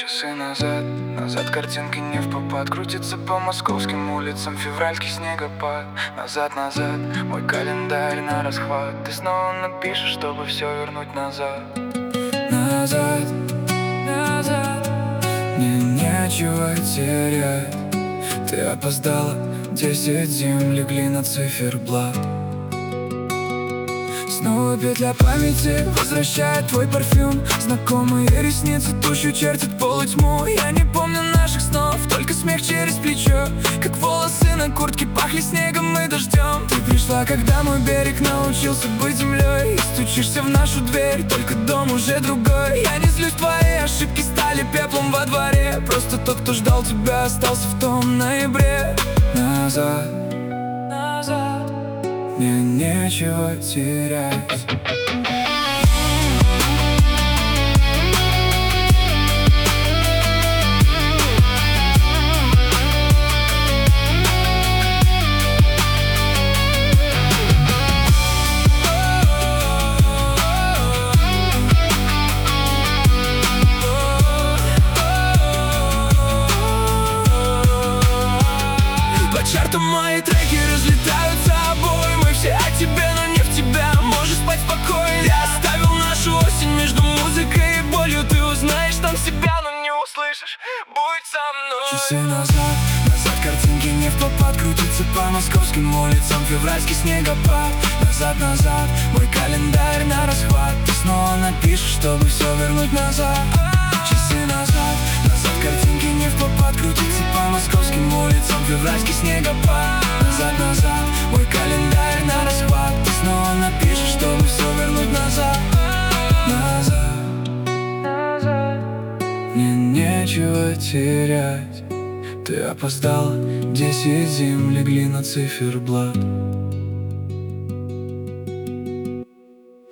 Часы назад, назад картинки не впопад. Крутится по московским улицам февральский снегопад. Назад, назад, мой календарь на расхват. Ты снова напишешь, чтобы все вернуть назад. Назад, назад, мне нечего терять. Ты опоздала, 10 зим легли на циферблат. Снова петля памяти возвращает твой парфюм. Знакомые ресницы тушью чертят полутьму. Я не помню наших снов, только смех через плечо. Как волосы на куртке пахли снегом и дождем. Ты пришла, когда мой берег научился быть землей. И стучишься в нашу дверь, только дом уже другой. Я не злюсь, твои ошибки стали пеплом во дворе. Просто тот, кто ждал тебя, остался в том ноябре. Назад, назад, мне нечего терять. По чартам мои треки разлетаются обои. Мы все о тебе, но не в тебя. Можешь спать спокойно. Я оставил нашу осень между музыкой и болью. Ты узнаешь там себя, но не услышишь. Будь со мной. Часы назад, назад картинки не впопад. Крутится по московским улицам февральский снегопад. Назад, назад, мой календарь на расхват. Ты снова напишешь, чтобы все вернуть назад. Часы назад, назад картинки не впопад. Крутится по московским улицам февральский снегопад. Назад, назад, мой календарь на расхват. Ты снова напишешь, чтобы все вернуть назад. Назад, назад, мне нечего терять. Ты опоздала, 10 зим легли на циферблат.